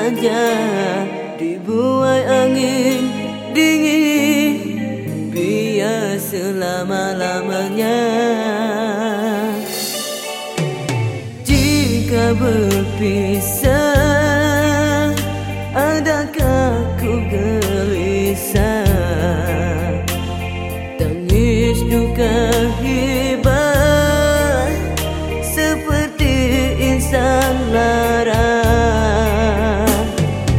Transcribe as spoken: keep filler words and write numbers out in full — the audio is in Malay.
saja dibuai angin dingin, biar selama-lamanya. Jika berpisah, adakah ku gelisah?